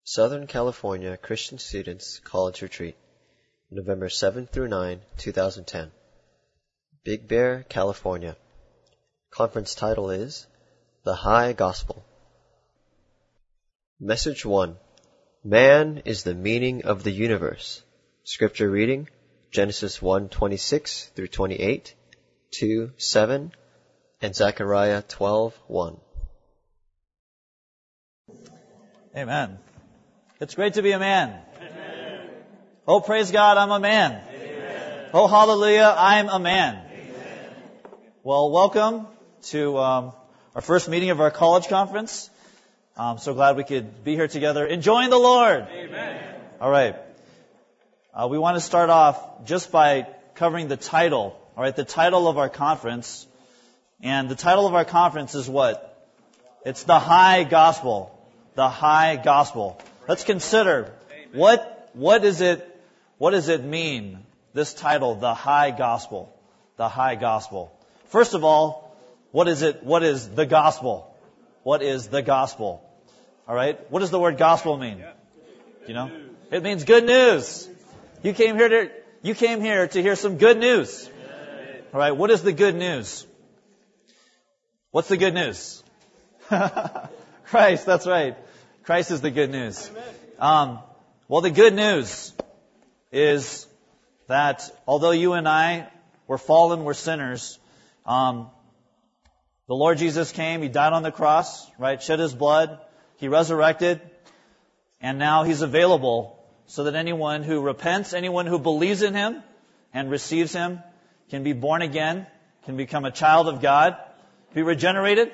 Southern California Christian Students College Retreat, November 7 through 9, 2010. Big Bear, California. Conference title is The High Gospel. Message 1. Man is the meaning of the universe. Scripture reading, Genesis 1:26 through 28, 2:7, and Zechariah 12:1. Amen. It's great to be a man. Amen. Oh, praise God, I'm a man. Amen. Oh, hallelujah, I'm a man. Amen. Well, welcome to our first meeting of our college conference. I'm so glad we could be here together enjoying the Lord. Amen. All right. We want to start off just by covering the title. All right, the title of our conference. And the title of our conference is what? It's the High Gospel. The High Gospel. Let's consider what does it mean, this title, the High Gospel. The High Gospel. First of all, what is the gospel? What is the gospel? All right? What does the word gospel mean? You know? It means good news. You came here to hear some good news. All right, what is the good news? What's the good news? Christ, that's right. Christ is the good news. Well, the good news is that although you and I were fallen, we're sinners, the Lord Jesus came, He died on the cross, right? Shed His blood, He resurrected, and now He's available so that anyone who repents, anyone who believes in Him and receives Him can be born again, can become a child of God, be regenerated,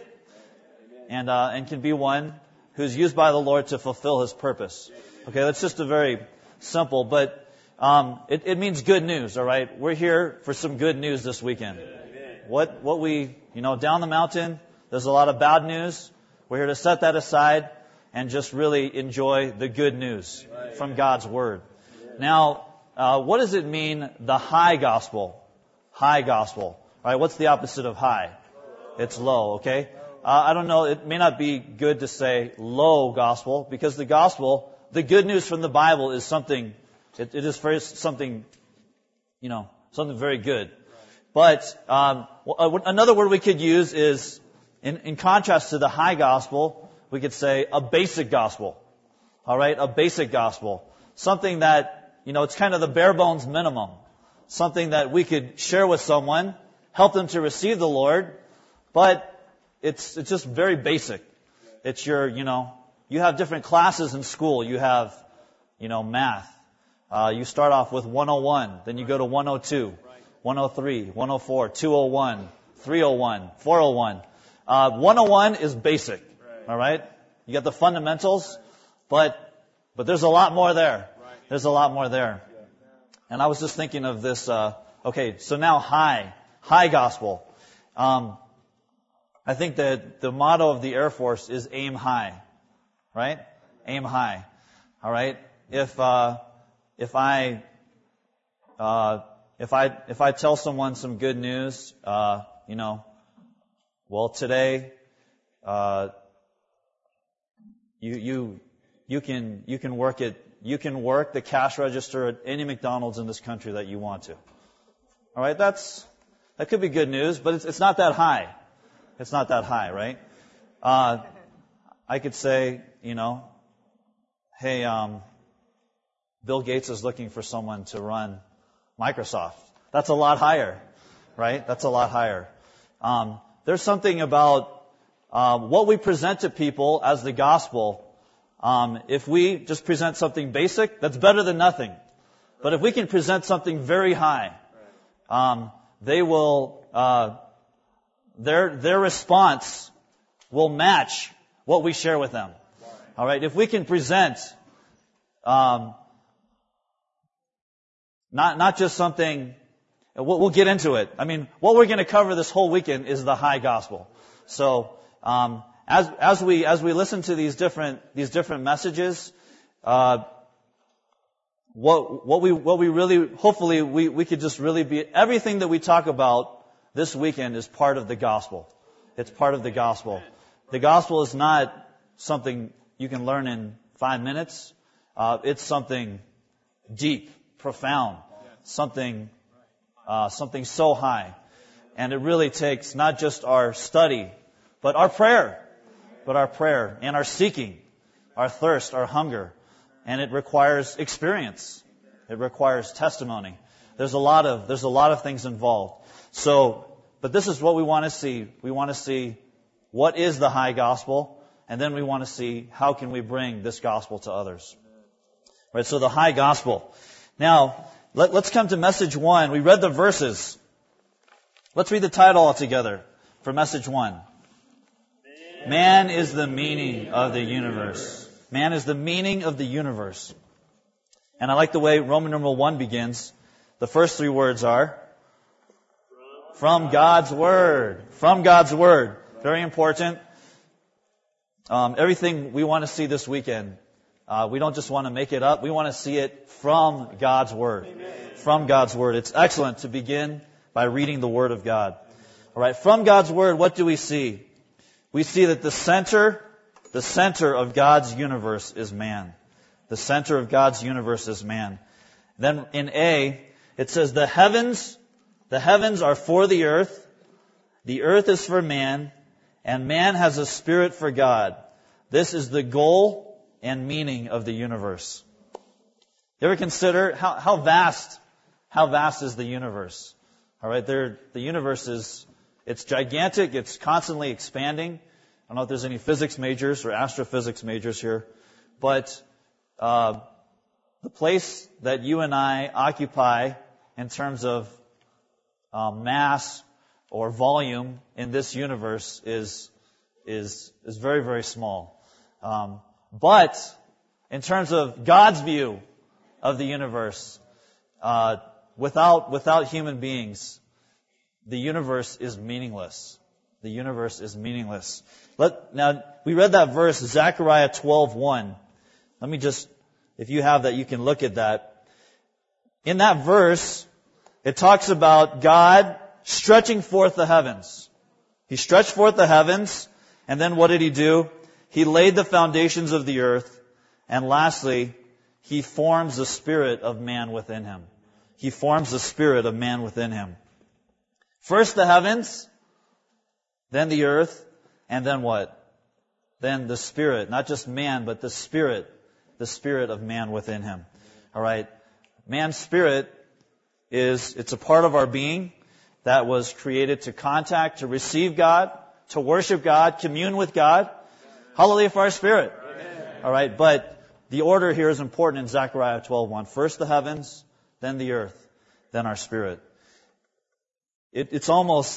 and can be one who's used by the Lord to fulfill His purpose. Okay, that's just a very simple, but it means good news, all right? We're here for some good news this weekend. What we, down the mountain, there's a lot of bad news. We're here to set that aside and just really enjoy the good news from God's Word. Now, what does it mean, the high gospel? High gospel. All right, what's the opposite of high? It's low, okay? I don't know, it may not be good to say low gospel, because the gospel, the good news from the Bible is something, it is something very good. But another word we could use is, in contrast to the high gospel, we could say a basic gospel. All right, a basic gospel. Something that, it's kind of the bare bones minimum. Something that we could share with someone, help them to receive the Lord, but it's just very basic. It's you have different classes in school. You have, math. You start off with 101, then you go to 102, 103, 104, 201, 301, 401. 101 is basic. All right? You got the fundamentals, but there's a lot more there. There's a lot more there. And I was just thinking of this, okay, so now high gospel. I think that the motto of the Air Force is aim high, right? Aim high. All right. If I tell someone some good news, well, today, you can work the cash register at any McDonald's in this country that you want to. All right. That could be good news, but it's not that high. It's not that high, right? I could say, hey, Bill Gates is looking for someone to run Microsoft. That's a lot higher, right? That's a lot higher. There's something about what we present to people as the gospel. If we just present something basic, that's better than nothing. But if we can present something very high, they will... Their response will match what we share with them. All right. If we can present, not just something, we'll get into it. I mean, what we're going to cover this whole weekend is the high gospel. So, as we listen to these different messages, what we really, hopefully we could just really be, everything that we talk about this weekend is part of the gospel. It's part of the gospel. The gospel is not something you can learn in 5 minutes. It's something deep, profound, something so high. And it really takes not just our study, but our prayer and our seeking, our thirst, our hunger. And it requires experience. It requires testimony. There's a lot of things involved. But this is what we want to see. We want to see what is the high gospel, and then we want to see how can we bring this gospel to others. Right, so the high gospel. Now, let's come to message 1. We read the verses. Let's read the title all together for message 1. Man is the meaning of the universe. Man is the meaning of the universe. And I like the way Roman numeral 1 begins. The first 3 words are from God's Word. From God's Word. Very important. Everything we want to see this weekend, we don't just want to make it up. We want to see it from God's Word. From God's Word. It's excellent to begin by reading the Word of God. All right. From God's Word, what do we see? We see that the center of God's universe is man. The center of God's universe is man. Then in A, it says the heavens are for the earth is for man, and man has a spirit for God. This is the goal and meaning of the universe. You ever consider how vast is the universe? All right, the universe it's gigantic, it's constantly expanding. I don't know if there's any physics majors or astrophysics majors here, but the place that you and I occupy in terms of mass or volume in this universe is very, very small. But in terms of God's view of the universe, without human beings, the universe is meaningless. The universe is meaningless. Now, we read that verse, Zechariah 12:1. Let me just, if you have that, you can look at that. In that verse, it talks about God stretching forth the heavens. He stretched forth the heavens, and then what did He do? He laid the foundations of the earth, and lastly, He forms the spirit of man within him. He forms the spirit of man within him. First the heavens, then the earth, and then what? Then the spirit, not just man, but the spirit of man within him. All right. Man's spirit it's a part of our being that was created to contact, to receive God, to worship God, commune with God. Hallelujah for our spirit. All right. But the order here is important in Zechariah 12:1. First the heavens, then the earth, then our spirit. It is.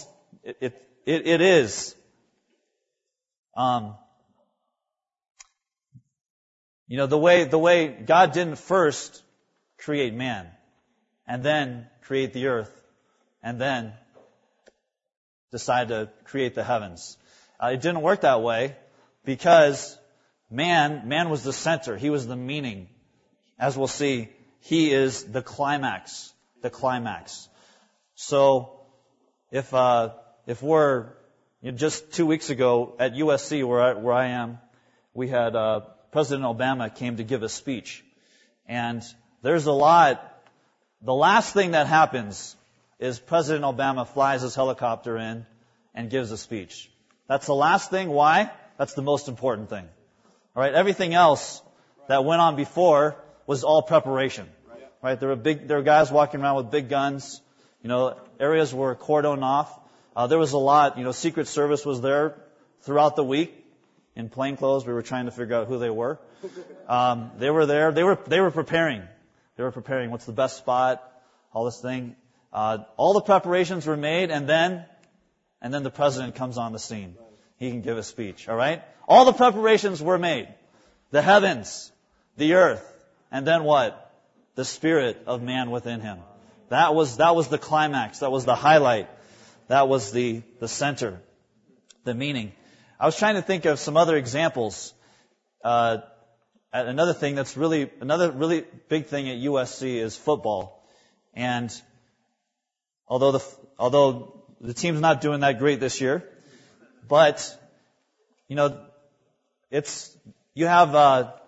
The way God didn't first create man, and then create the earth, and then decide to create the heavens. It didn't work that way because man was the center. He was the meaning. As we'll see, He is the climax. The climax. So, if we're just 2 weeks ago at USC where I am, we had President Obama came to give a speech, and there's a lot. The last thing that happens is President Obama flies his helicopter in and gives a speech. That's the last thing. Why? That's the most important thing. All right. Everything else that went on before was all preparation. Right. There were guys walking around with big guns. Areas were cordoned off. There was a lot. Secret Service was there throughout the week in plain clothes. We were trying to figure out who they were. They were there. They were preparing. They were preparing. What's the best spot? All this thing. All the preparations were made, and then the president comes on the scene. He can give a speech. All right. All the preparations were made. The heavens, the earth, and then what? The spirit of man within him. That was the climax. That was the highlight. That was the center, the meaning. I was trying to think of some other examples. Another really big thing at USC is football. And although the team's not doing that great this year, but you have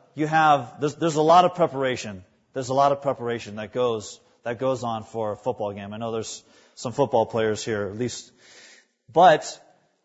there's a lot of preparation. There's a lot of preparation that goes on for a football game. I know there's some football players here, at least. But,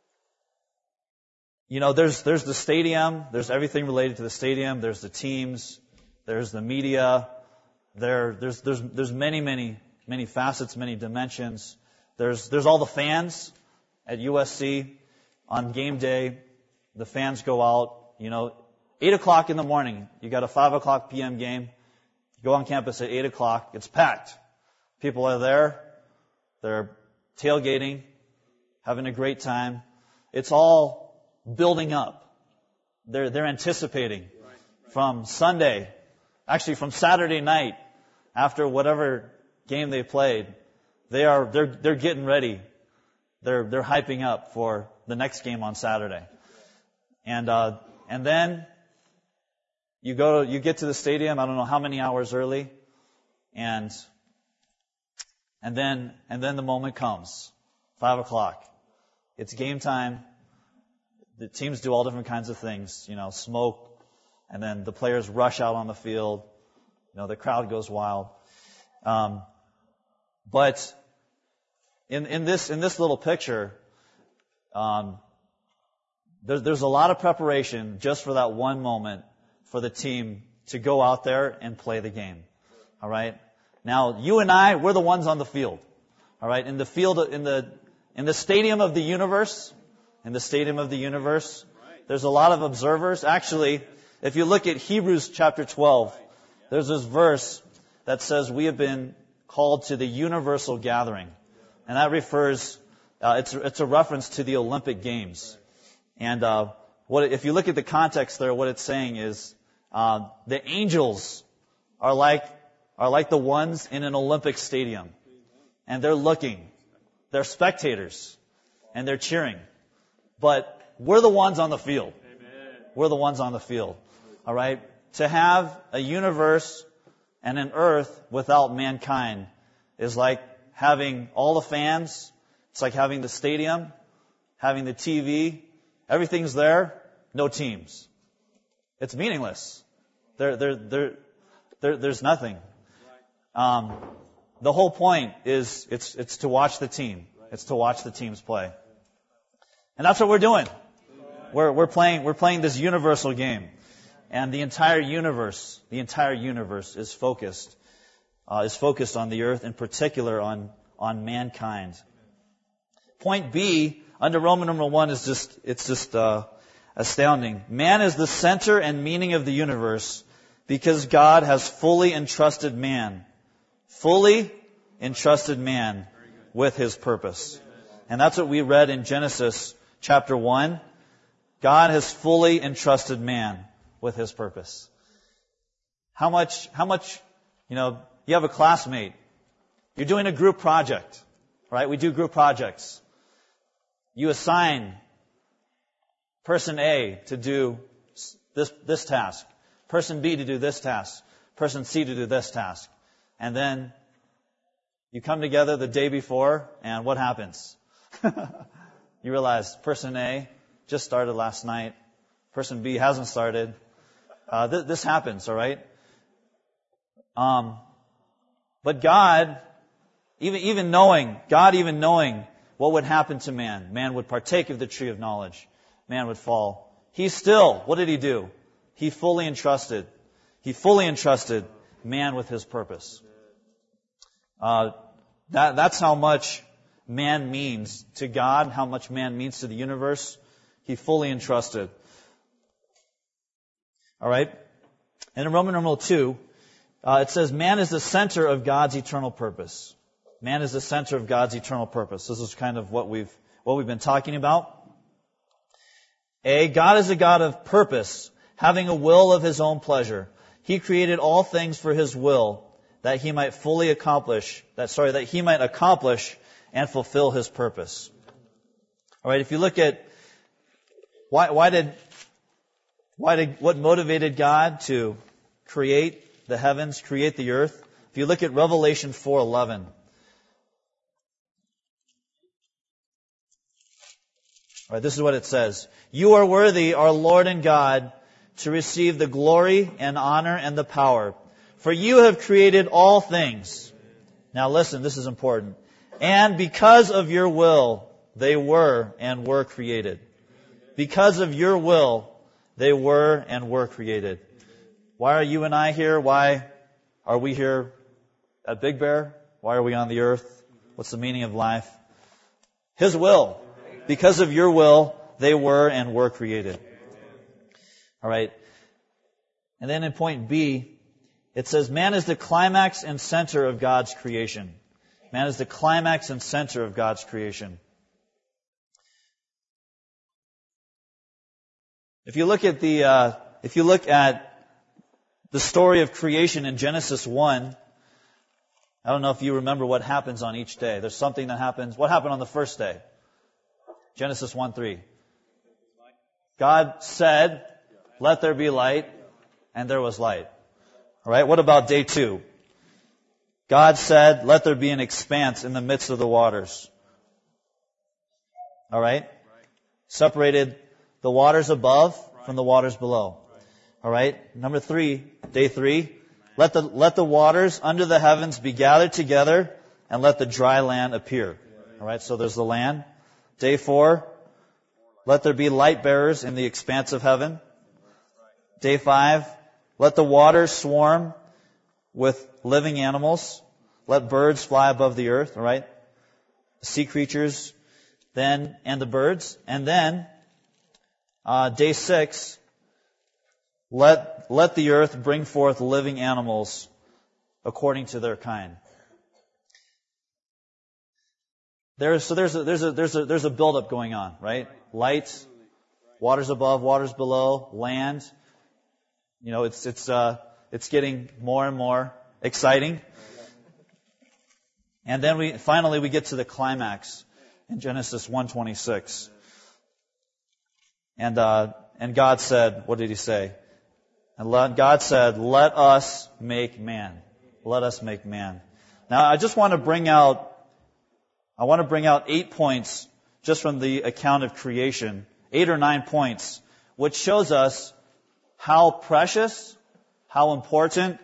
there's the stadium. There's everything related to the stadium. There's the teams. There's the media. There's many facets, many dimensions. There's all the fans at USC on game day. The fans go out, 8 o'clock in the morning. You got a 5 o'clock p.m. game. You go on campus at 8 o'clock. It's packed. People are there. They're tailgating, having a great time. It's all building up. They're anticipating from Sunday, actually from Saturday night, after whatever game they played. They're getting ready. They're hyping up for the next game on Saturday. And then you get to the stadium, I don't know how many hours early, and then the moment comes. 5 o'clock. It's game time. The teams do all different kinds of things, smoke, and then the players rush out on the field. The crowd goes wild. But in this little picture, there's a lot of preparation just for that one moment for the team to go out there and play the game. All right. Now you and I, we're the ones on the field. All right. In the field, in the stadium of the universe, there's a lot of observers. Actually, if you look at Hebrews chapter 12, there's this verse that says we have been called to the universal gathering. And that refers, it's a reference to the Olympic Games. And if you look at the context there, what it's saying is the angels are like the ones in an Olympic stadium. And they're spectators, and they're cheering. But we're the ones on the field. We're the ones on the field. All right? To have a universe and an earth without mankind is like having all the fans. It's like having the stadium, having the TV. Everything's there, no teams. It's meaningless. There's nothing. The whole point is it's to watch the team. It's to watch the teams play. And that's what we're doing. We're playing this universal game. And the entire universe is focused on the earth, in particular on mankind. Point B under Roman numeral 1 is just astounding. Man is the center and meaning of the universe because God has fully entrusted man with His purpose. And that's what we read in Genesis chapter 1. God has fully entrusted man with His purpose. How much, you have a classmate. You're doing a group project, right? We do group projects. You assign person A to do this task, person B to do this task, person C to do this task. And then you come together the day before, and what happens? You realize person A just started last night, person B hasn't started. This happens, all right? But God, even knowing what would happen to man would partake of the tree of knowledge, man would fall. What did He do? He fully entrusted man with His purpose. That's how much man means to God, how much man means to the universe. He fully entrusted. All right? And in Roman numeral 2, it says, man is the center of God's eternal purpose. Man is the center of God's eternal purpose. This is kind of what we've been talking about. God is a God of purpose, having a will of His own pleasure. He created all things for His will, that He might accomplish and fulfill His purpose. All right, if you look at what motivated God to create the heavens, create the earth? If you look at Revelation 4:11. All right, this is what it says. You are worthy, our Lord and God, to receive the glory and honor and the power. For you have created all things. Now listen, this is important. And because of your will, they were and were created. Because of your will, they were and were created. Why are you and I here? Why are we here at Big Bear? Why are we on the earth? What's the meaning of life? His will. Because of your will, they were and were created. All right. And then in point B, it says, man is the climax and center of God's creation. Man is the climax and center of God's creation. If you look at the story of creation in Genesis 1, I don't know if you remember what happens on each day. There's something that happens. What happened on the first day? Genesis 1:3. God said, "Let there be light," and there was light. All right. What about day 2? God said, "Let there be an expanse in the midst of the waters." All right. Separated the waters above from the waters below. All right. Number 3, day 3. Let the waters under the heavens be gathered together, and let the dry land appear. All right. So there's the land. Day 4. Let there be light bearers in the expanse of heaven. Day 5. Let the waters swarm with living animals. Let birds fly above the earth. All right. Sea creatures, then, and the birds. And then, day 6, let the earth bring forth living animals according to their kind. There's a buildup going on, right? Light, waters above, waters below, land. You know, it's getting more and more exciting. And then we finally get to the climax in Genesis 1:26. And God said, what did He say? God said, "Let us make man. Let us make man." Now, I just want to bring out 8 points just from the account of creation, 8 or 9 points, which shows us how precious, how important,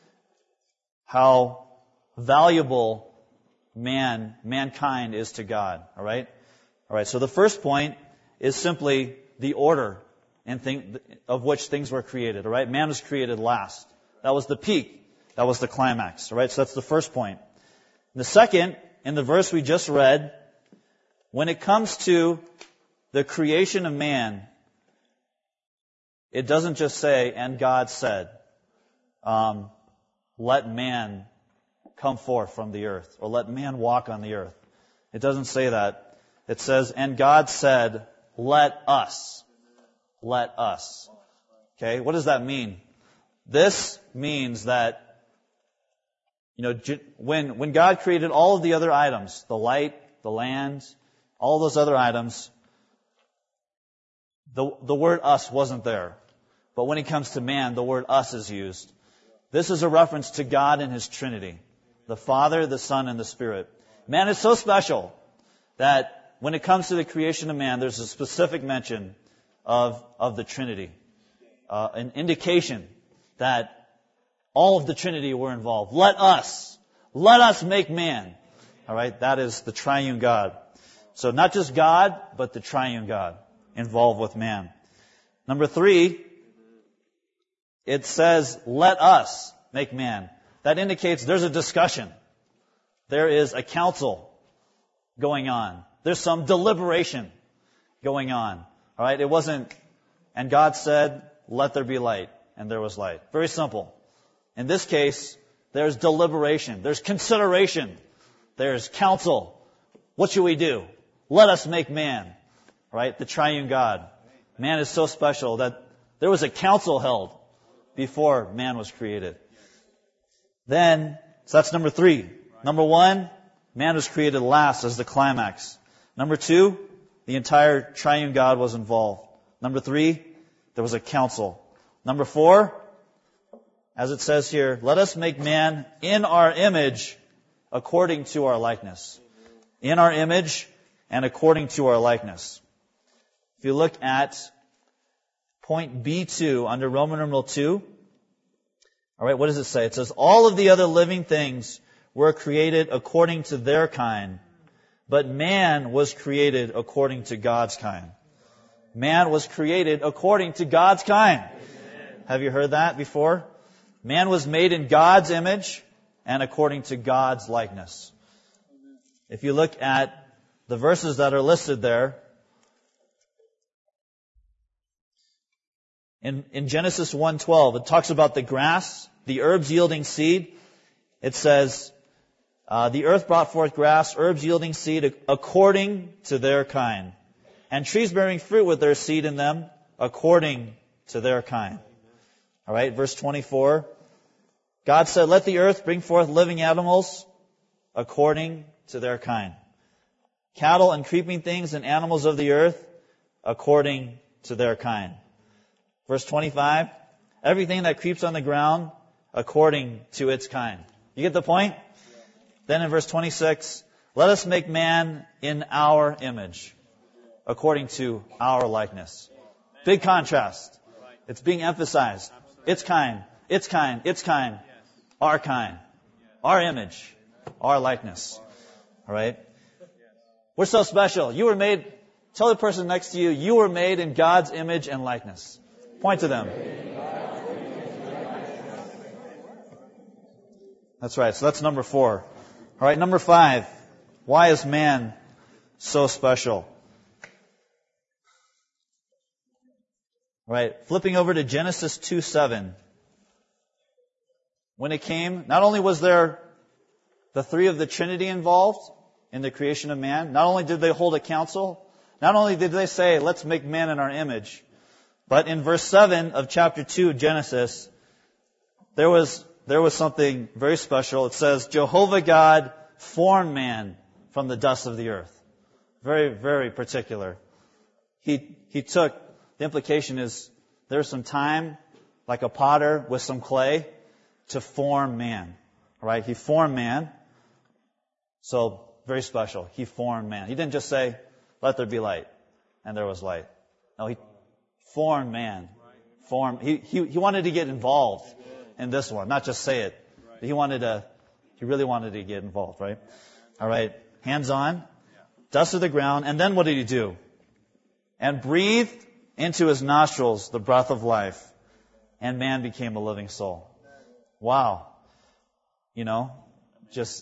how valuable mankind is to God. All right? All right, so the first point is simply the order of which things were created. All right? Man was created last. That was the peak. That was the climax. All right? So that's the first point. The second, in the verse we just read, when it comes to the creation of man, it doesn't just say, "And God said, let man come forth from the earth," or "let man walk on the earth." It doesn't say that. It says, "And God said, let us." Let us. Okay, what does that mean? This means that, when God created all of the other items, the light, the land, all those other items, the word "us" wasn't there. But when it comes to man, the word "us" is used. This is a reference to God and His Trinity, the Father, the Son, and the Spirit. Man is so special that when it comes to the creation of man, there's a specific mention of the Trinity, an indication that all of the Trinity were involved. Let us make man. All right, that is the triune God. So not just God, but the triune God involved with man. Number 3, it says, "Let us make man." That indicates there's a discussion. There is a council going on. There's some deliberation going on. All right, it wasn't, "And God said, let there be light," and there was light. Very simple. In this case, there's deliberation. There's consideration. There's counsel. What should we do? Let us make man. All right, the triune God. Man is so special that there was a council held before man was created. Then, so that's number 3. Number 1, man was created last as the climax. Number 2, the entire triune God was involved. Number 3, there was a council. Number 4, as it says here, "Let us make man in our image according to our likeness." In our image and according to our likeness. If you look at point B2 under Roman numeral 2. All right, what does it say? It says, all of the other living things were created according to their kind, but man was created according to God's kind. Man was created according to God's kind. Amen. Have you heard that before? Man was made in God's image and according to God's likeness. If you look at the verses that are listed there, in Genesis 1:12, it talks about the grass, the herbs yielding seed. It says, the earth brought forth grass, herbs yielding seed according to their kind, and trees bearing fruit with their seed in them according to their kind. All right, verse 24. God said, let the earth bring forth living animals according to their kind. Cattle and creeping things and animals of the earth according to their kind. Verse 25. Everything that creeps on the ground according to its kind. You get the point? Then in verse 26, let us make man in our image, according to our likeness. Big contrast. It's being emphasized. Its kind, its kind, its kind, our kind, our image, our likeness. All right? We're so special. You were made, tell the person next to you, you were made in God's image and likeness. Point to them. That's right. So that's number 4. All right, number 5. Why is man so special? All right, flipping over to Genesis 2:7. When it came, not only was there the 3 of the Trinity involved in the creation of man, not only did they hold a council, not only did they say, let's make man in our image, but in verse 7 of chapter 2 of Genesis, there was something very special. It says, Jehovah God formed man from the dust of the earth. Very, very particular. He took, the implication is, there's some time, like a potter with some clay, to form man. All right? He formed man. So, very special. He formed man. He didn't just say, let there be light, and there was light. No, he formed man. He wanted to get involved in this one, not just say it. He really wanted to get involved, right? All right, hands on, dust of the ground, and then what did he do? And breathed into his nostrils the breath of life, and man became a living soul. Wow. You know, just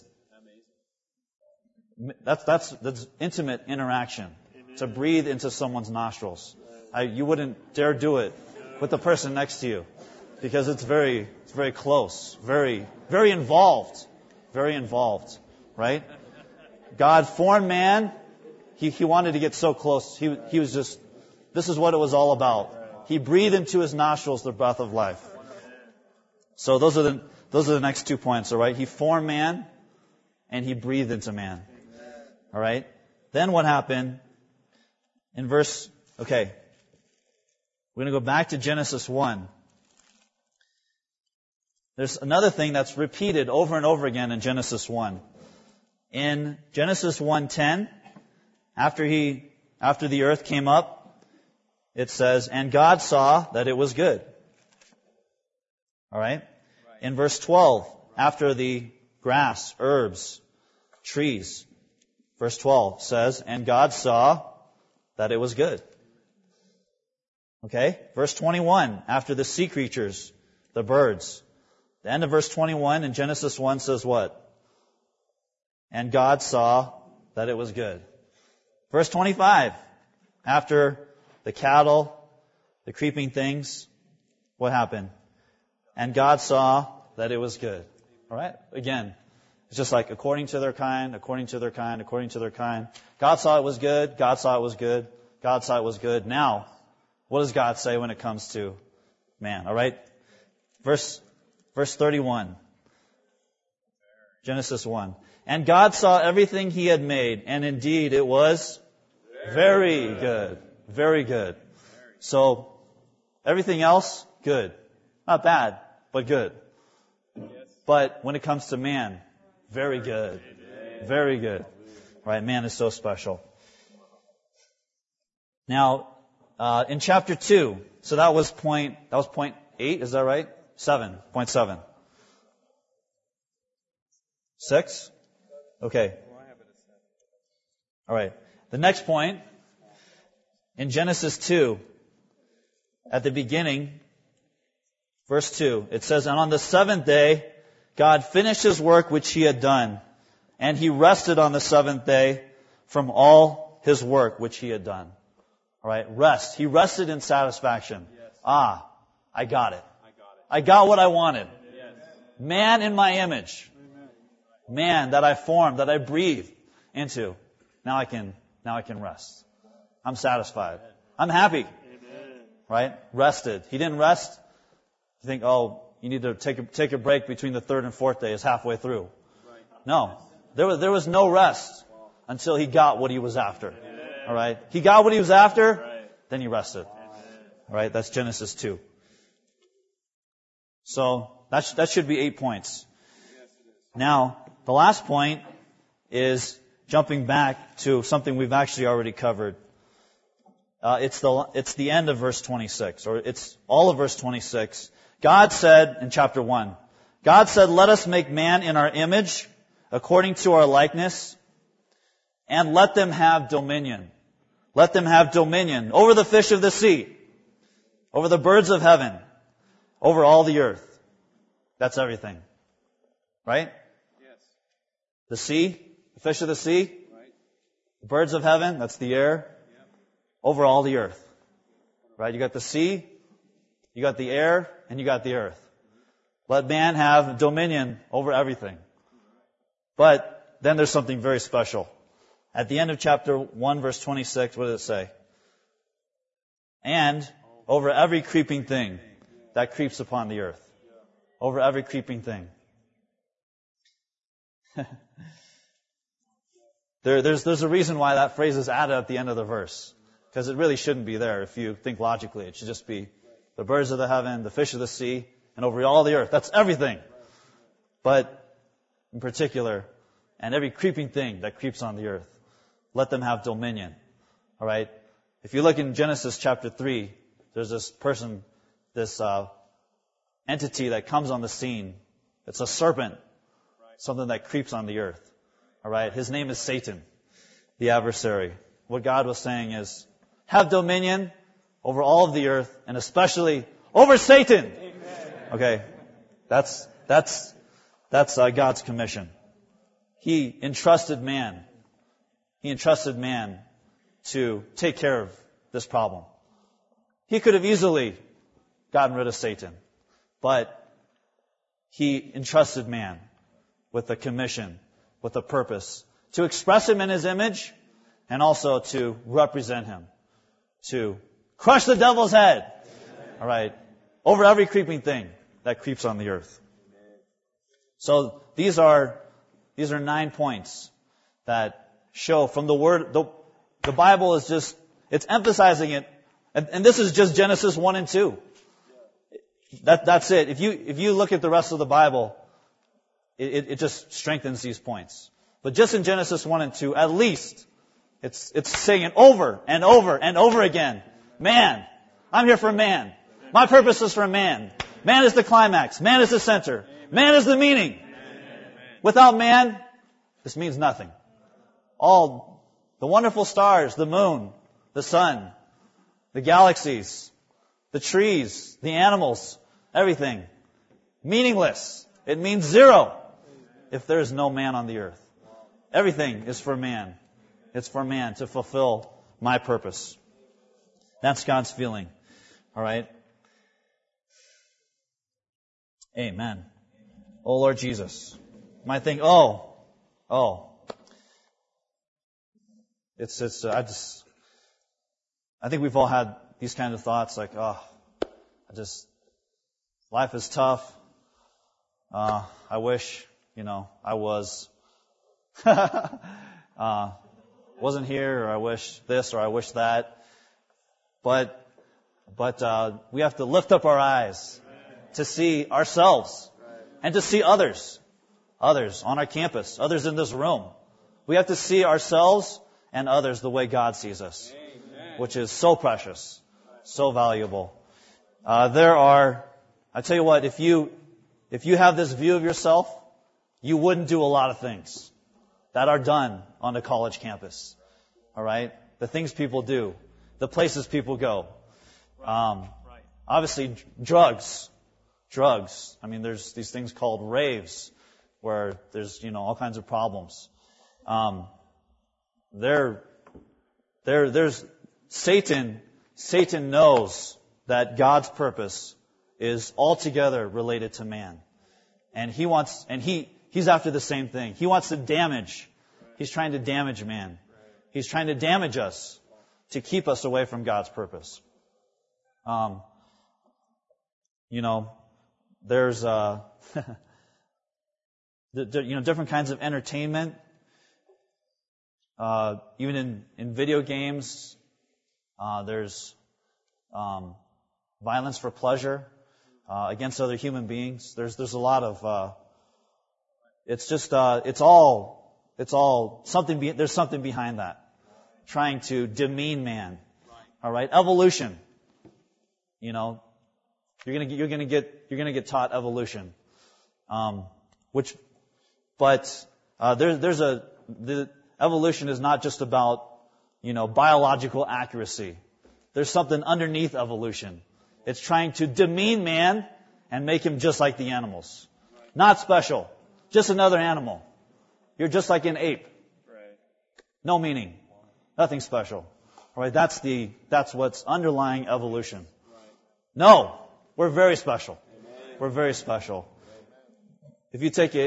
that's intimate interaction. To breathe into someone's nostrils. You wouldn't dare do it with the person next to you, because it's very close, very, very involved, right? God formed man. He wanted to get so close. He was just, this is what it was all about. He breathed into his nostrils the breath of life. So those are the next 2 points, all right? He formed man, and he breathed into man. All right? Then what happened in verse, okay, we're going to go back to Genesis 1. There's another thing that's repeated over and over again in Genesis 1. In Genesis 1:10, after the earth came up, it says, and God saw that it was good. All right? In verse 12, after the grass, herbs, trees, verse 12 says, and God saw that it was good. Okay? Verse 21, after the sea creatures, the birds. The end of verse 21 in Genesis 1 says what? And God saw that it was good. Verse 25, after the cattle, the creeping things, what happened? And God saw that it was good. All right? Again, it's just like according to their kind, according to their kind, according to their kind. God saw it was good. God saw it was good. God saw it was good. Now, what does God say when it comes to man? All right? Verse 31. Genesis 1. And God saw everything he had made, and indeed it was very good. Very good. So, everything else, good. Not bad, but good. But when it comes to man, very good. Very good. Right? Man is so special. Now, In chapter 2, so that was point 8, is that right? 7.7. 6? Okay. All right. The next point, in Genesis 2, at the beginning, verse 2, it says, "And on the seventh day, God finished His work which He had done, and He rested on the seventh day from all His work which He had done." All right, rest. He rested in satisfaction. Yes. I got it. I got what I wanted. Yes. Man in my image. Amen. Man that I formed, that I breathed into. Now I can rest. I'm satisfied. I'm happy. Amen. Right? Rested. He didn't rest. You think, you need to take a break between the third and fourth day. It's halfway through. Right. No. There was no rest until he got what he was after. Amen. All right? He got what he was after, right. Then he rested. Amen. All right? That's Genesis 2. So that should be 8 points. Now, the last point is jumping back to something we've actually already covered. It's the end of verse 26, or it's all of verse 26. God said in chapter 1, God said, "Let us make man in our image, according to our likeness, and let them have dominion." Let them have dominion over the fish of the sea, over the birds of heaven, over all the earth. That's everything. Right? Yes. The sea, the fish of the sea, right. The birds of heaven, that's the air, yep. Over all the earth. Right? You got the sea, you got the air, and you got the earth. Let man have dominion over everything. But then there's something very special. At the end of chapter 1, verse 26, what does it say? "And over every creeping thing that creeps upon the earth." Over every creeping thing. There's a reason why that phrase is added at the end of the verse. Because it really shouldn't be there if you think logically. It should just be the birds of the heaven, the fish of the sea, and over all the earth. That's everything. But in particular, and every creeping thing that creeps on the earth, let them have dominion. All right? If you look in Genesis chapter 3, there's this person, this entity that comes on the scene. It's a serpent, something that creeps on the earth. All right? His name is Satan, the adversary. What God was saying is, have dominion over all of the earth, and especially over Satan. Amen. Okay, that's God's commission. He entrusted man to take care of this problem. He could have easily gotten rid of Satan, but He entrusted man with a commission, with a purpose, to express him in His image, and also to represent him, to crush the devil's head. Amen. All right, over every creeping thing that creeps on the earth. Amen. So these are 9 points that show from the Word. The Bible is just, it's emphasizing it, and this is just Genesis 1 and 2. That's it. If you look at the rest of the Bible, it just strengthens these points. But just in Genesis 1 and 2, at least, it's saying it over and over and over again. Man, I'm here for man. My purpose is for man. Man is the climax. Man is the center. Man is the meaning. Without man, this means nothing. All the wonderful stars, the moon, the sun, the galaxies, the trees, the animals, everything, meaningless. It means zero if there is no man on the earth. Everything is for man. It's for man to fulfill my purpose. That's God's feeling. All right? Amen. Oh, Lord Jesus. You might think, I think we've all had these kind of thoughts like, life is tough. I wish, I wasn't here, or I wish this, or I wish that. But we have to lift up our eyes to see ourselves and to see others on our campus, others in this room. We have to see ourselves and others the way God sees us, which is so precious. So valuable. I tell you what, if you have this view of yourself, you wouldn't do a lot of things that are done on a college campus. All right? The things people do, the places people go. Obviously, drugs. I mean, there's these things called raves where there's, all kinds of problems. There's Satan knows that God's purpose is altogether related to man. And he's after the same thing. He wants to damage. He's trying to damage man. He's trying to damage us to keep us away from God's purpose. There's different kinds of entertainment. Even in video games, there's violence for pleasure against other human beings. There's a lot of it's all something. There's something behind that, trying to demean man. All right, evolution. You're gonna get taught evolution, the evolution is not just about biological accuracy. There's something underneath evolution. It's trying to demean man and make him just like the animals. Not special. Just another animal. You're just like an ape. No meaning. Nothing special. All right, that's what's underlying evolution. No, we're very special. We're very special. If you take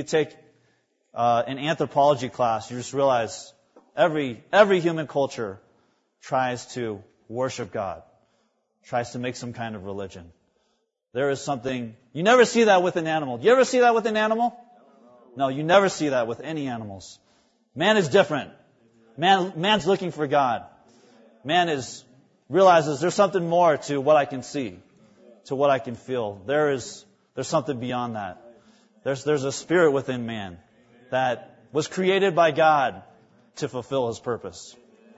an anthropology class, you just realize every human culture tries to worship God, tries to make some kind of religion. There is something, you never see that with an animal. Do you ever see that with an animal? No, you never see that with any animals. Man is different. Man's looking for God. Man realizes there's something more to what I can see, to what I can feel. There's something beyond that. There's a spirit within man that was created by God to fulfill His purpose.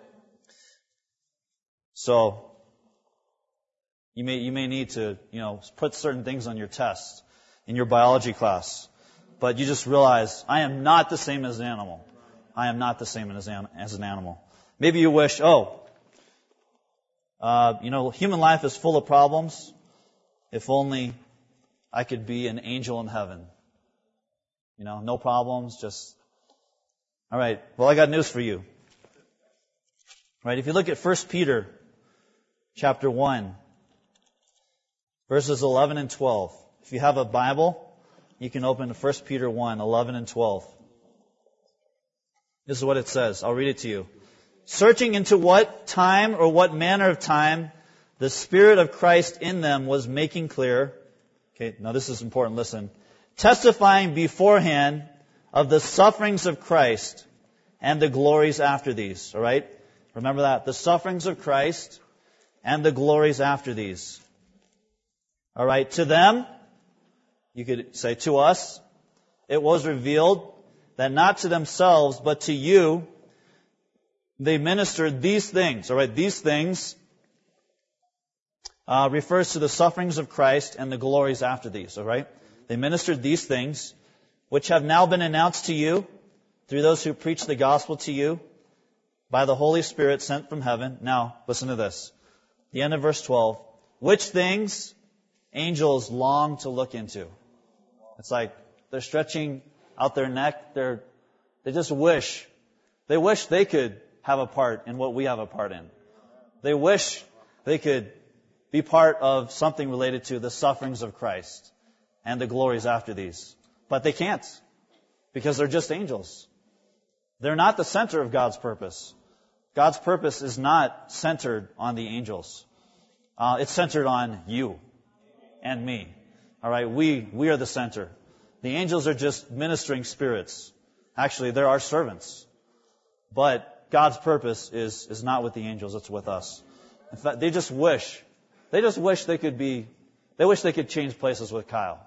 So, you may need to, put certain things on your test in your biology class. But you just realize, I am not the same as an animal. I am not the same as an animal. Maybe you wish, human life is full of problems. If only I could be an angel in heaven. No problems, all right, well, I got news for you. All right, if you look at 1 Peter chapter 1, verses 11 and 12. If you have a Bible, you can open to 1 Peter 1, 11 and 12. This is what it says. I'll read it to you. Searching into what time or what manner of time the Spirit of Christ in them was making clear. Okay, now this is important, listen. Testifying beforehand of the sufferings of Christ and the glories after these. All right? Remember that. The sufferings of Christ and the glories after these. All right? To them, you could say to us, it was revealed that not to themselves, but to you, they ministered these things. All right? These things refers to the sufferings of Christ and the glories after these. All right? They ministered these things, which have now been announced to you through those who preach the gospel to you by the Holy Spirit sent from heaven. Now, listen to this. The end of verse 12. Which things angels long to look into. It's like they're stretching out their neck. They just wish. They wish they could have a part in what we have a part in. They wish they could be part of something related to the sufferings of Christ and the glories after these. But they can't, because they're just angels. They're not the center of God's purpose. God's purpose is not centered on the angels. It's centered on you and me. All right, we are the center. The angels are just ministering spirits. Actually, they're our servants. But God's purpose is not with the angels, it's with us. In fact, they wish they could change places with Kyle.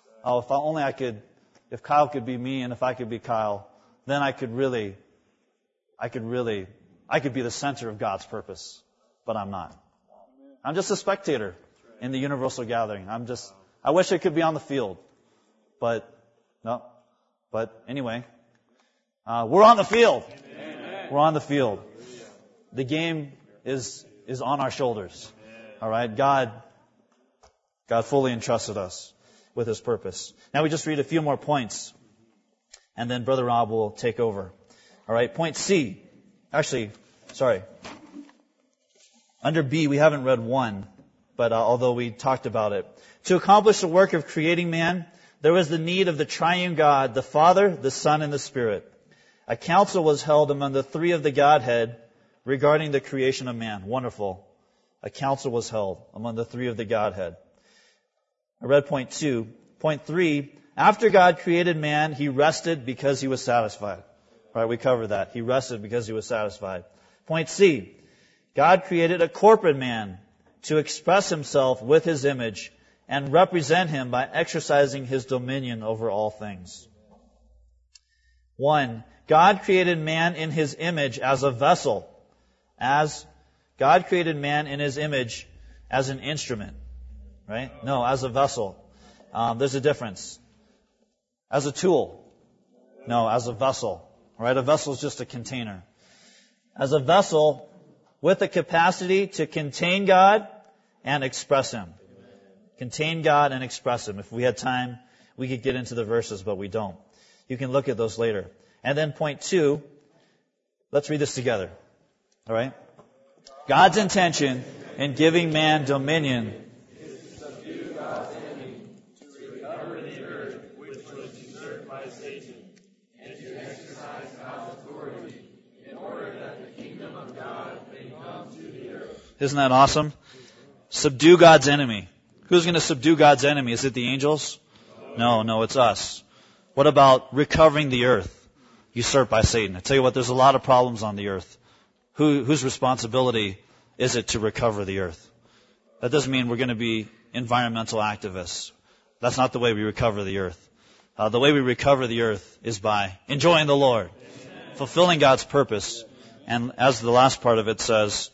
If Kyle could be me and if I could be Kyle, then I could be the center of God's purpose. But I'm not. I'm just a spectator in the universal gathering. I wish I could be on the field. But, no. But anyway, we're on the field. Amen. We're on the field. The game is on our shoulders. All right? God fully entrusted us with His purpose. Now we just read a few more points, and then Brother Rob will take over. All right? Point C. Actually, sorry. Under B, we haven't read 1, but although we talked about it. To accomplish the work of creating man, there was the need of the triune God, the Father, the Son, and the Spirit. A council was held among the three of the Godhead regarding the creation of man. Wonderful. A council was held among the three of the Godhead. I read point 2. Point 3, after God created man, He rested because He was satisfied. All right, we covered that. He rested because He was satisfied. Point C, God created a corporate man to express Himself with His image and represent Him by exercising His dominion over all things. 1, God created man in His image as a vessel. God created man in His image as an instrument. Right? No, as a vessel. There's a difference. As a tool. No, as a vessel. All right? A vessel is just a container. As a vessel with the capacity to contain God and express Him. Contain God and express Him. If we had time, we could get into the verses, but we don't. You can look at those later. And then point 2, let's read this together. All right? God's intention in giving man dominion Isn't that awesome? Subdue God's enemy. Who's going to subdue God's enemy? Is it the angels? No, it's us. What about recovering the earth usurped by Satan? I tell you what, there's a lot of problems on the earth. Whose responsibility is it to recover the earth? That doesn't mean we're going to be environmental activists. That's not the way we recover the earth. The way we recover the earth is by enjoying the Lord, fulfilling God's purpose, and as the last part of it says,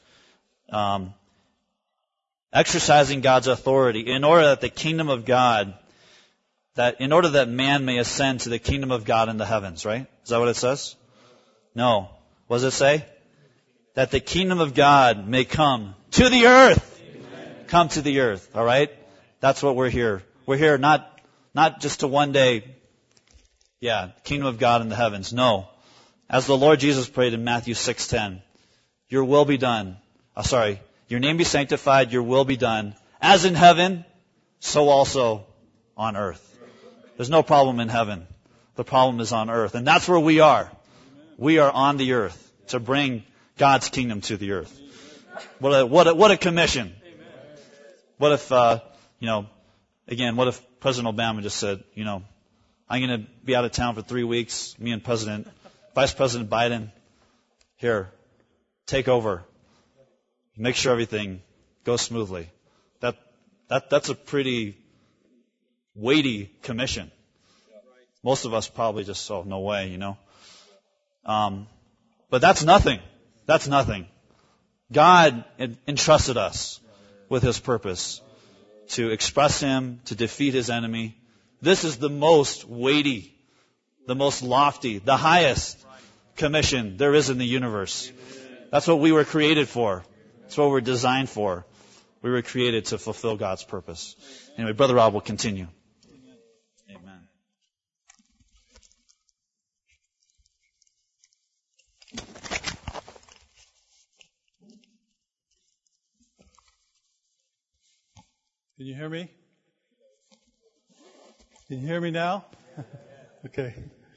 exercising God's authority in order that the kingdom of God, in order that man may ascend to the kingdom of God in the heavens, right? Is that what it says? No. What does it say? That the kingdom of God may come to the earth. Amen. Come to the earth, all right? That's what we're here. We're here not just to one day, kingdom of God in the heavens. No. As the Lord Jesus prayed in Matthew 6:10, your will be done. Your name be sanctified, your will be done, as in heaven, so also on earth. There's no problem in heaven. The problem is on earth. And that's where we are. We are on the earth to bring God's kingdom to the earth. What a commission. What if, what if President Obama just said, I'm going to be out of town for 3 weeks, me and Vice President Biden, here, take over. Make sure everything goes smoothly. That's a pretty weighty commission. Most of us probably just, no way, But that's nothing. That's nothing. God entrusted us with His purpose to express Him, to defeat His enemy. This is the most weighty, the most lofty, the highest commission there is in the universe. That's what we were created for. That's what we're designed for. We were created to fulfill God's purpose. Anyway, Brother Rob will continue. Amen. Can you hear me? Can you hear me now? Okay.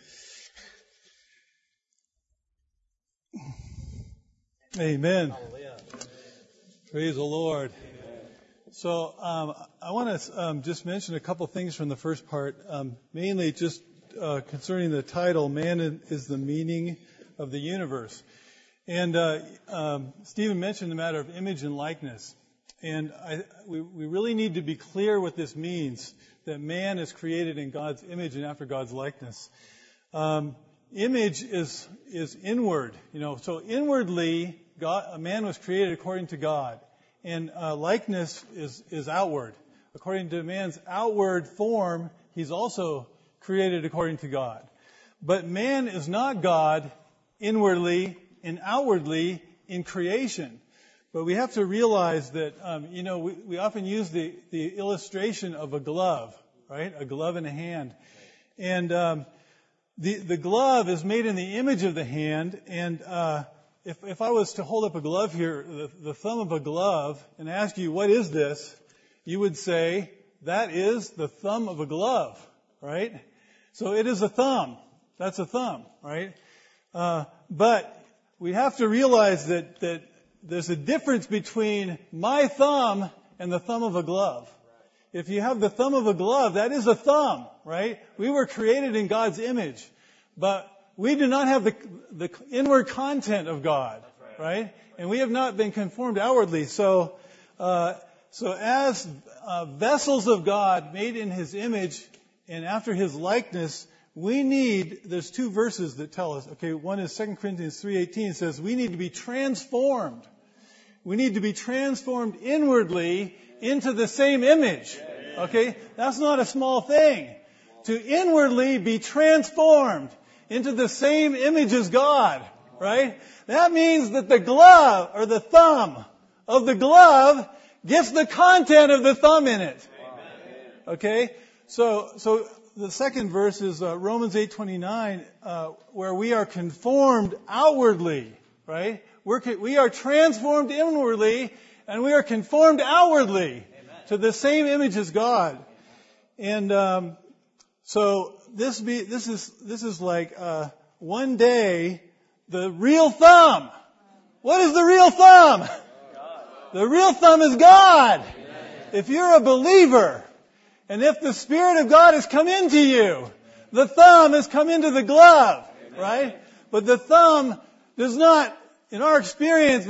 Amen. Hallelujah. Praise the Lord. So I want to just mention a couple things from the first part, mainly just concerning the title, Man is the Meaning of the Universe. And Stephen mentioned the matter of image and likeness. And we really need to be clear what this means, that man is created in God's image and after God's likeness. Image is inward, so inwardly, a man was created according to God. and likeness is outward. According to man's outward form, he's also created according to God. But man is not God inwardly and outwardly in creation. But we have to realize that, we often use the illustration of a glove, right? A glove in a hand. And the glove is made in the image of the hand. And if I was to hold up a glove here, the thumb of a glove, and ask you, what is this? You would say, that is the thumb of a glove, right? So it is a thumb. That's a thumb, right? But we have to realize that there's a difference between my thumb and the thumb of a glove. If you have the thumb of a glove, that is a thumb, right? We were created in God's image, but we do not have the inward content of God, right? And we have not been conformed outwardly. So as vessels of God made in His image and after His likeness, there's two verses that tell us, okay, one is 2 Corinthians 3:18. It says we need to be transformed. We need to be transformed inwardly into the same image. Okay? That's not a small thing. To inwardly be transformed into the same image as God. Right? That means that the glove, or the thumb of the glove, gets the content of the thumb in it. Okay? So the second verse is Romans 8:29, where we are conformed outwardly, right? We are transformed inwardly, and we are conformed outwardly to the same image as God. And so this is like one day the real thumb. What is the real thumb? The real thumb is God. If you're a believer, and if the Spirit of God has come into you, the thumb has come into the glove, right? But the thumb does not, in our experience,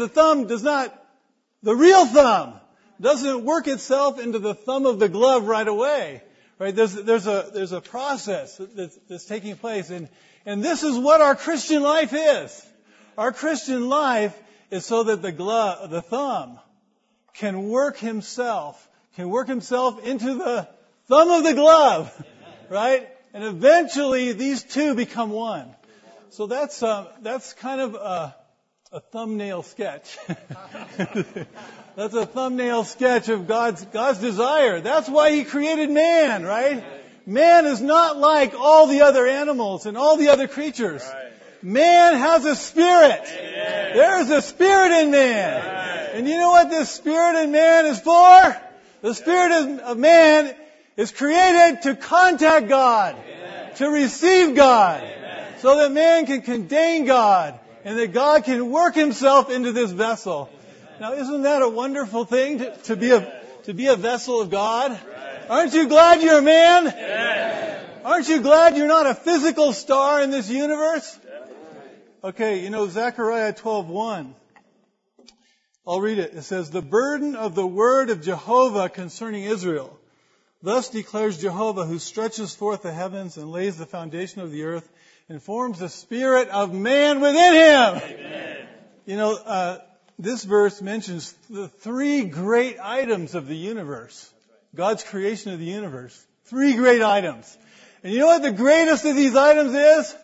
the real thumb doesn't work itself into the thumb of the glove right away, right? There's a process that's taking place, and this is what our Christian life is. Our Christian life is so that the thumb can work himself into the thumb of the glove, right? And eventually these two become one. So that's kind of a thumbnail sketch. That's a thumbnail sketch of God's desire. That's why He created man, right? Man is not like all the other animals and all the other creatures. Man has a spirit. There is a spirit in man. And you know what this spirit in man is for? The spirit of man is created to contact God, to receive God, so that man can contain God, and that God can work Himself into this vessel. Now, isn't that a wonderful thing to be a vessel of God? Aren't you glad you're a man? Aren't you glad you're not a physical star in this universe? Okay, Zechariah 12:1. I'll read it. It says, "The burden of the word of Jehovah concerning Israel. Thus declares Jehovah, who stretches forth the heavens and lays the foundation of the earth and forms the spirit of man within him." Amen. This verse mentions the three great items of the universe. God's creation of the universe. Three great items. And you know what the greatest of these items is?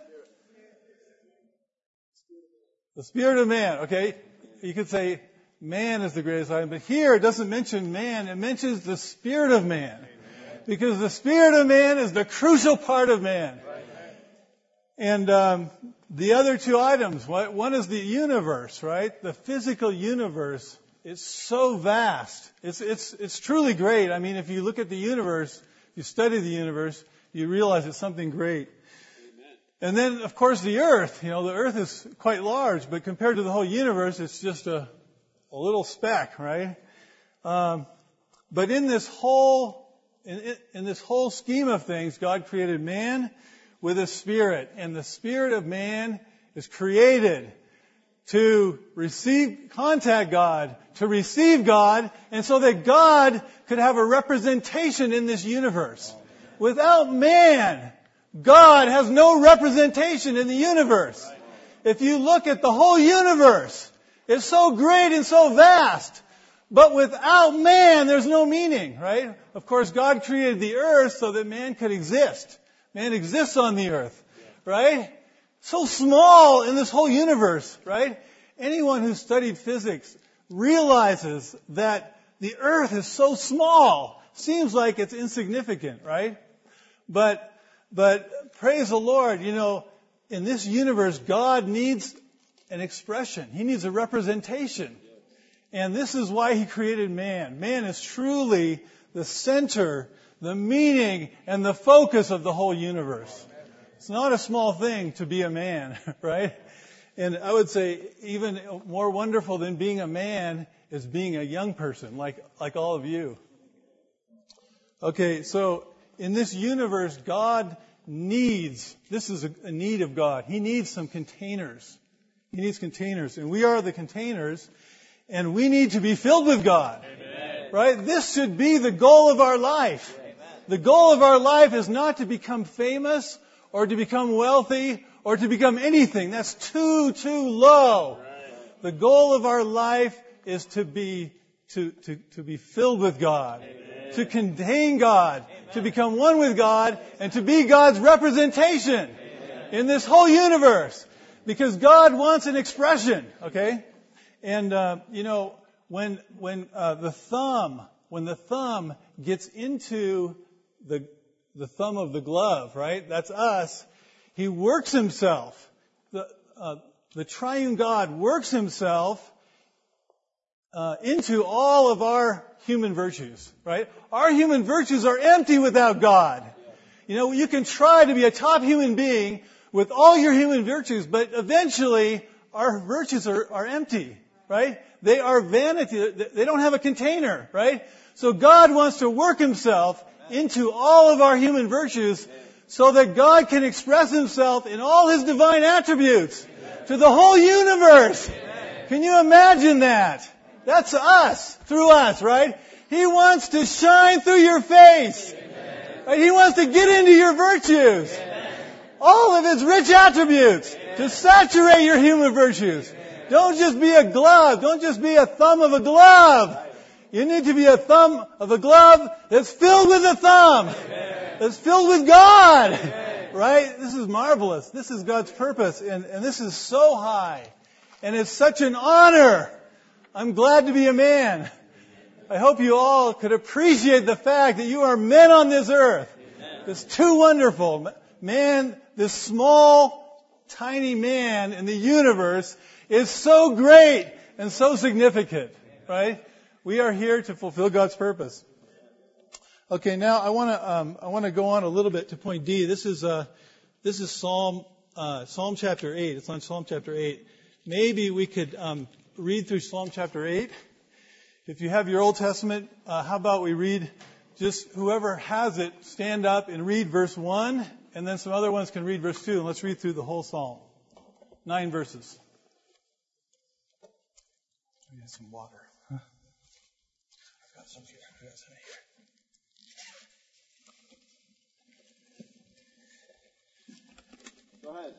The spirit of man. Okay? You could say man is the greatest item, but here it doesn't mention man. It mentions the spirit of man. Because the spirit of man is the crucial part of man. And the other two items, one is the universe, right? The physical universe is so vast. It's truly great. I mean, if you look at the universe, you study the universe, you realize it's something great. Amen. And then, of course, the earth. The earth is quite large, but compared to the whole universe, it's just a little speck, right? But in this whole scheme of things, God created man with a spirit. And the spirit of man is created to contact God, to receive God, and so that God could have a representation in this universe. Without man, God has no representation in the universe. If you look at the whole universe, it's so great and so vast. But without man, there's no meaning, right? Of course, God created the earth so that man could exist. Man exists on the earth, right? So small in this whole universe, right? Anyone who studied physics realizes that the earth is so small. Seems like it's insignificant, right? But praise the Lord, in this universe, God needs an expression. He needs a representation. And this is why He created man. Man is truly the center, the meaning, and the focus of the whole universe. It's not a small thing to be a man, right? And I would say even more wonderful than being a man is being a young person, like all of you. Okay, so in this universe, this is a need of God. He needs some containers. He needs containers. And we are the containers. And we need to be filled with God. Amen. Right? This should be the goal of our life. Amen. The goal of our life is not to become famous or to become wealthy or to become anything. That's too low. Right. The goal of our life is to be filled with God. Amen. To contain God. Amen. To become one with God and to be God's representation. Amen. In this whole universe. Because God wants an expression. Okay? And when the thumb gets into the thumb of the glove, right? That's us. He works Himself. The triune God works Himself into all of our human virtues, right? Our human virtues are empty without God. You can try to be a top human being with all your human virtues, but eventually our virtues are empty. Right? They are vanity. They don't have a container, right? So God wants to work Himself into all of our human virtues so that God can express Himself in all His divine attributes to the whole universe. Can you imagine that? That's us, through us, right? He wants to shine through your face. Right? He wants to get into your virtues. All of His rich attributes to saturate your human virtues. Don't just be a glove. Don't just be a thumb of a glove. You need to be a thumb of a glove that's filled with a thumb. That's filled with God. Right? This is marvelous. This is God's purpose. And this is so high. And it's such an honor. I'm glad to be a man. I hope you all could appreciate the fact that you are men on this earth. It's too wonderful. Man, this small, tiny man in the universe is so great and so significant, right? We are here to fulfill God's purpose. Okay, now I want to go on a little bit to point D. This is Psalm chapter 8. It's on Psalm chapter 8. Maybe we could read through Psalm chapter 8. If you have your Old Testament, how about we read, just whoever has it, stand up and read verse 1, and then some other ones can read verse 2, and let's read through the whole Psalm. 9 verses. I need some water. I've got some here. Go ahead.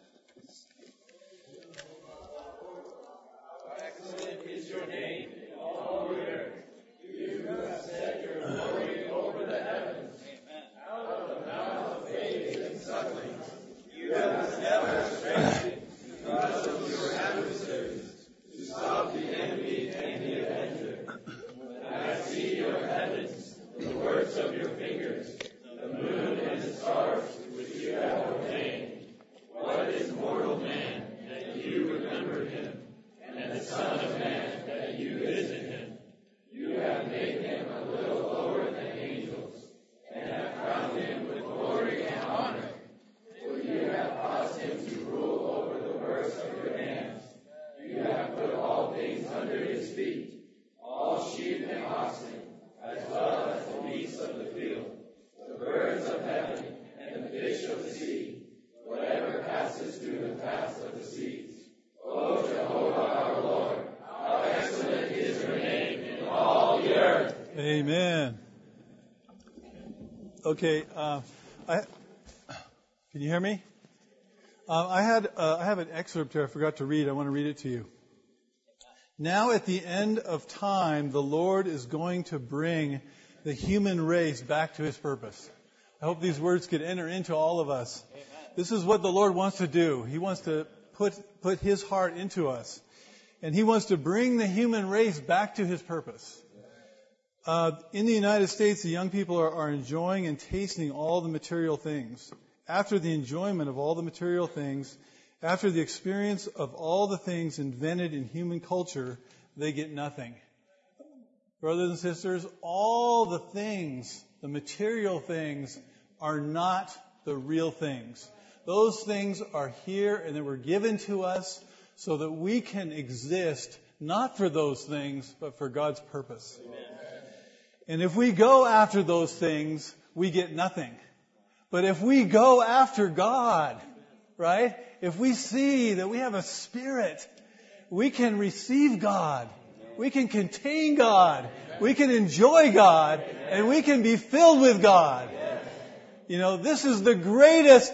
How excellent is your name in all the earth. You have set your glory over the heavens. Out of the mouth of babes and sucklings, you have established strength because of your adversaries, to stop the enemy and the avenger. When I see your heavens, the works of your fingers, the moon and the stars which you have ordained. What is mortal man that you remember him, and the Son of Man that you visit him? You have made him a little lower than angels, and have crowned him with glory and honor. For you have caused him to rule over the works of your hands. You have put all things under his feet, all sheep and oxen, as well as the beasts of the field, the birds of heaven, and the fish of the sea, whatever passes through the paths of the seas. O Jehovah our Lord, how excellent is your name in all the earth. Amen. Okay, can you hear me? I have an excerpt here I forgot to read. I want to read it to you. Now at the end of time, the Lord is going to bring the human race back to His purpose. I hope these words could enter into all of us. Amen. This is what the Lord wants to do. He wants to put His heart into us. And He wants to bring the human race back to His purpose. In the United States, the young people are enjoying and tasting all the material things. After the enjoyment of all the material things, after the experience of all the things invented in human culture, they get nothing. Brothers and sisters, all the things, the material things, are not the real things. Those things are here and they were given to us so that we can exist not for those things, but for God's purpose. Amen. And if we go after those things, we get nothing. But if we go after God, right? If we see that we have a spirit, we can receive God. We can contain God. We can enjoy God. And we can be filled with God. You know, this is the greatest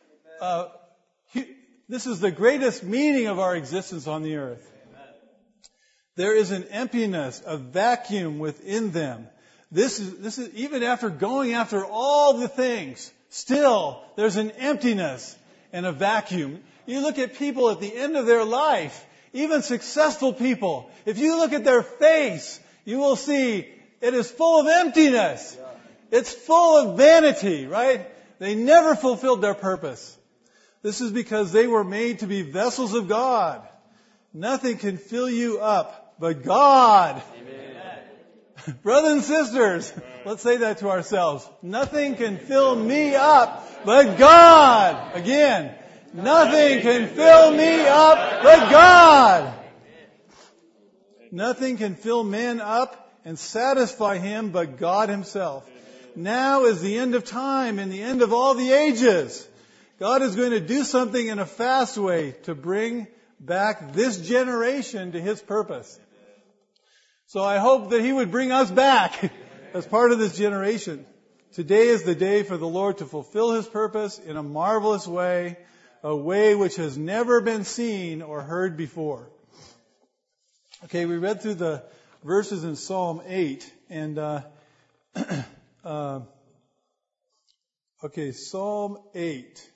meaning of our existence on the earth. There is an emptiness, a vacuum within them. This is even after going after all the things, still there's an emptiness and a vacuum. You look at people at the end of their life, even successful people. If you look at their face, you will see it is full of emptiness. It's full of vanity, right? They never fulfilled their purpose. This is because they were made to be vessels of God. Nothing can fill you up but God. Amen. Brothers and sisters, let's say that to ourselves. Nothing can fill me up but God. Again, nothing can fill me up but God. Nothing can fill man up and satisfy him but God Himself. Now is the end of time and the end of all the ages. God is going to do something in a fast way to bring back this generation to His purpose. So I hope that He would bring us back as part of this generation. Today is the day for the Lord to fulfill His purpose in a marvelous way, a way which has never been seen or heard before. Okay, we read through the verses in Psalm 8, and Psalm 8.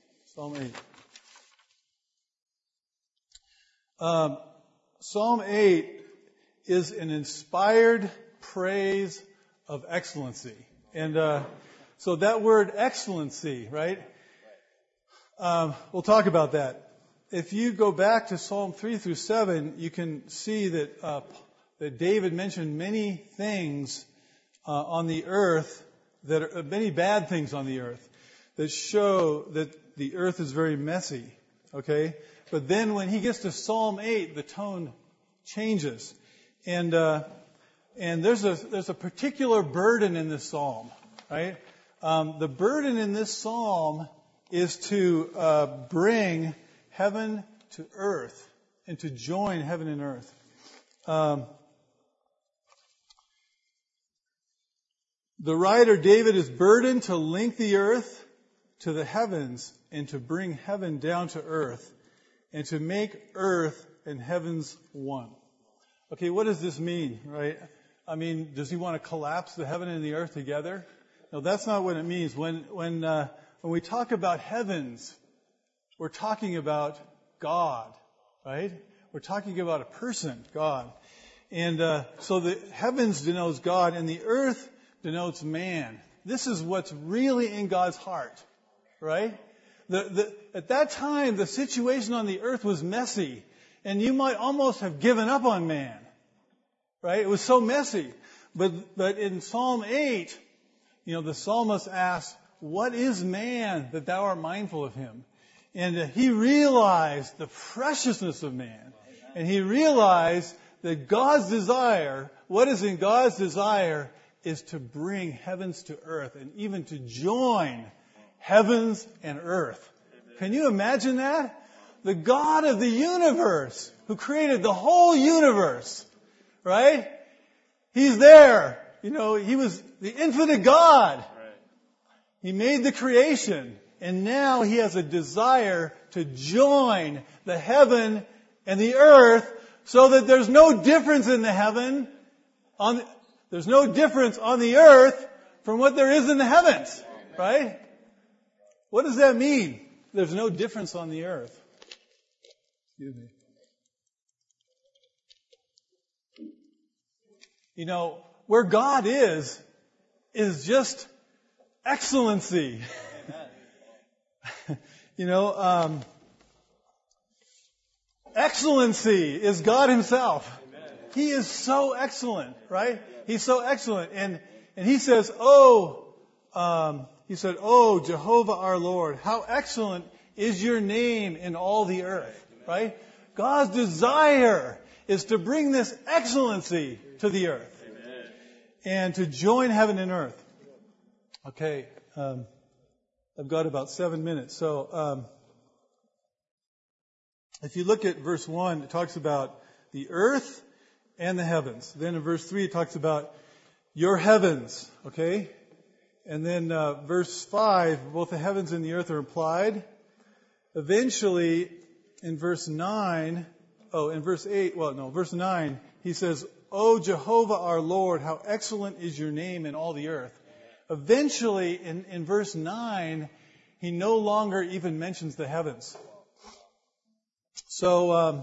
Psalm 8 is an inspired praise of excellency. And so that word excellency, right? We'll talk about that. If you go back to Psalm 3 through 7, you can see that David mentioned many things on the earth, that are many bad things on the earth, that show that the earth is very messy. Okay? But then when he gets to Psalm 8, the tone changes. And there's a particular burden in this psalm, right? The burden in this psalm is to bring heaven to earth and to join heaven and earth. The writer David is burdened to link the earth to the heavens and to bring heaven down to earth and to make earth and heavens one. Okay, what does this mean, right? I mean, does he want to collapse the heaven and the earth together? No, that's not what it means. When we talk about heavens, we're talking about God, right? We're talking about a person, God. And so the heavens denotes God and the earth denotes man. This is what's really in God's heart, right? At that time, the situation on the earth was messy, and you might almost have given up on man, right? It was so messy. But in Psalm 8, the psalmist asks, "What is man that thou art mindful of him?" And he realized the preciousness of man, and he realized that God's desire, what is in God's desire, is to bring heavens to earth and even to join heavens and earth. Can you imagine that? The God of the universe, who created the whole universe, right? He's there. He was the infinite God. He made the creation. And now He has a desire to join the heaven and the earth so that there's no difference in the heaven, there's no difference on the earth from what there is in the heavens, right? What does that mean? There's no difference on the earth. Excuse me. You know, where God is just excellency. You know, excellency is God Himself. He is so excellent, right? He's so excellent. And He says, oh, Jehovah our Lord, how excellent is your name in all the earth, right? God's desire is to bring this excellency to the earth and to join heaven and earth. Okay, I've got about 7 minutes. So if you look at verse 1, it talks about the earth and the heavens. Then in verse 3, it talks about your heavens, okay? And then verse 5, both the heavens and the earth are implied. Eventually, in verse 9, verse 9, he says, O Jehovah our Lord, how excellent is your name in all the earth. Eventually, in verse 9, he no longer even mentions the heavens. So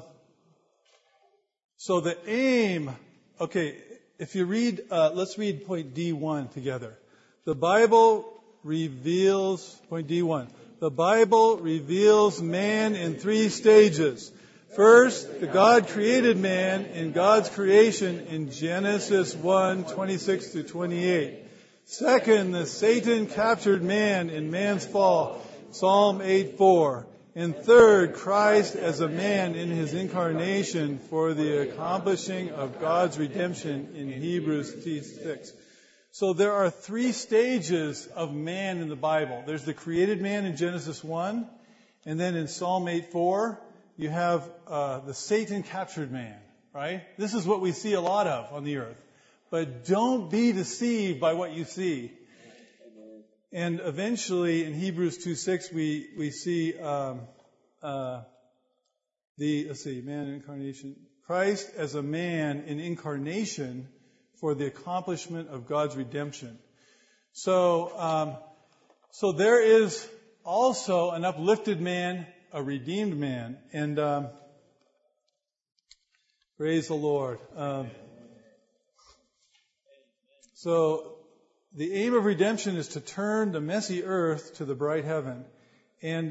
the aim, okay, if you read, let's read point D1 together. The Bible reveals, point D1, the Bible reveals man in 3 stages. First, the God created man in God's creation in Genesis 1:26-28. Second, the Satan captured man in man's fall, Psalm 8:4. And third, Christ as a man in His incarnation for the accomplishing of God's redemption in Hebrews 6. So there are 3 stages of man in the Bible. There's the created man in Genesis 1, and then in Psalm 8:4, you have the Satan captured man, right? This is what we see a lot of on the earth. But don't be deceived by what you see. And eventually, in Hebrews 2:6, we see man in incarnation. Christ as a man in incarnation for the accomplishment of God's redemption. So there is also an uplifted man, a redeemed man, and praise the Lord. So the aim of redemption is to turn the messy earth to the bright heaven. And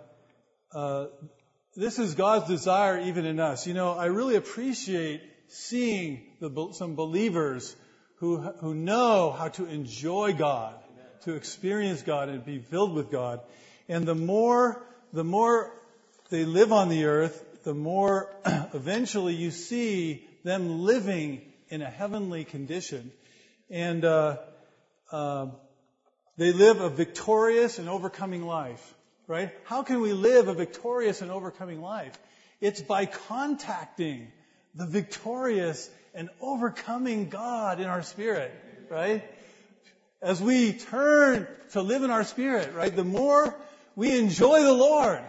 this is God's desire even in us. You know, I really appreciate seeing some believers who know how to enjoy God, to experience God and be filled with God. And the more they live on the earth, the more eventually you see them living in a heavenly condition. And they live a victorious and overcoming life, right? How can we live a victorious and overcoming life? It's by contacting the victorious and overcoming God in our spirit, right? As we turn to live in our spirit, right, the more we enjoy the Lord,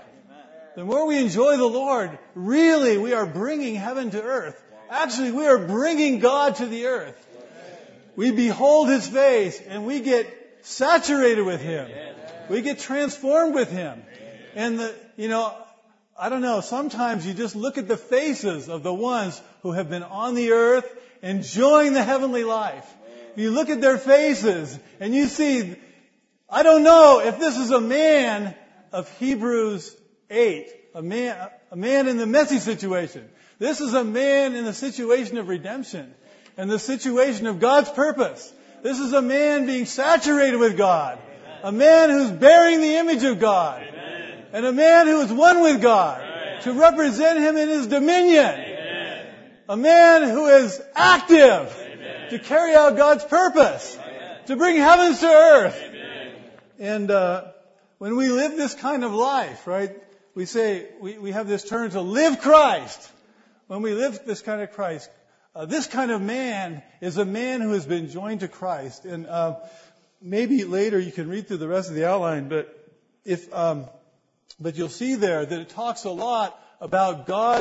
really we are bringing heaven to earth. Actually, we are bringing God to the earth. We behold His face and we get saturated with Him. We get transformed with Him. And I don't know, sometimes you just look at the faces of the ones who have been on the earth enjoying the heavenly life. You look at their faces and you see, I don't know if this is a man of Hebrews 8, a man in the messy situation. This is a man in the situation of redemption and the situation of God's purpose. This is a man being saturated with God. A man who's bearing the image of God. And a man who is one with God to represent Him in His dominion. A man who is active to carry out God's purpose, to bring heavens to earth. And when we live this kind of life, right, we say, we have this term to live Christ. When we live this kind of Christ, this kind of man is a man who has been joined to Christ. And maybe later you can read through the rest of the outline, but you'll see there that it talks a lot about God's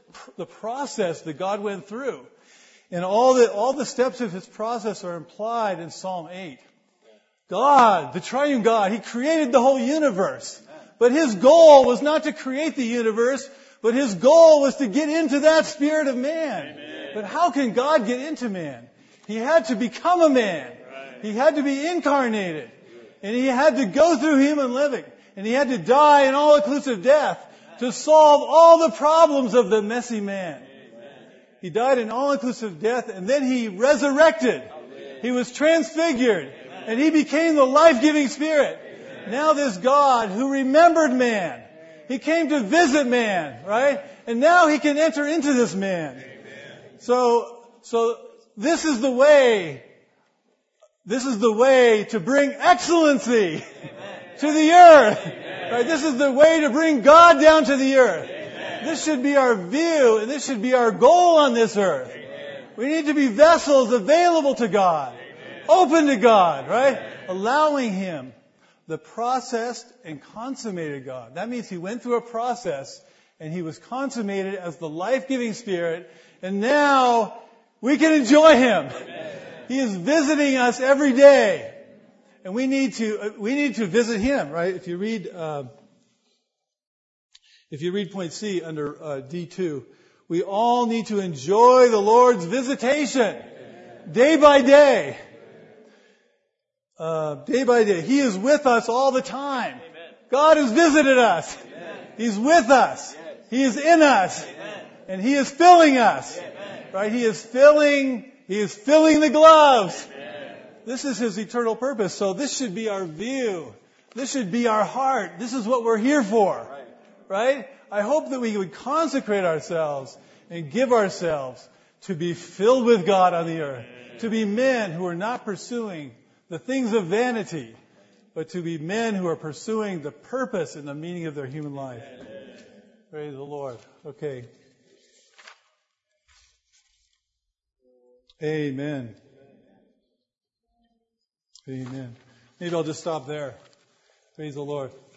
the process that God went through. And all the steps of His process are implied in Psalm 8. God, the triune God, He created the whole universe. But His goal was not to create the universe, but His goal was to get into that spirit of man. Amen. But how can God get into man? He had to become a man. Right. He had to be incarnated. And He had to go through human living. And He had to die an all-inclusive death to solve all the problems of the messy man. He died an all-inclusive death, and then He resurrected. He was transfigured, and He became the life-giving Spirit. Now this God who remembered man, He came to visit man, right? And now He can enter into this man. So this is the way to bring excellency to the earth. Right? This is the way to bring God down to the earth. This should be our view, and this should be our goal on this earth. We need to be vessels available to God, open to God, right? Allowing Him, the processed and consummated God. That means He went through a process, and He was consummated as the life-giving Spirit, and now we can enjoy Him. He is visiting us every day, and we need to visit Him, right? If you read point C under D2, we all need to enjoy the Lord's visitation day by day. Day by day. He is with us all the time. God has visited us. He's with us. He is in us. And He is filling us. Right? He is filling the gloves. This is His eternal purpose. So this should be our view. This should be our heart. This is what we're here for. Right? I hope that we would consecrate ourselves and give ourselves to be filled with God on the earth. To be men who are not pursuing the things of vanity, but to be men who are pursuing the purpose and the meaning of their human life. Praise the Lord. Okay. Amen. Amen. Maybe I'll just stop there. Praise the Lord.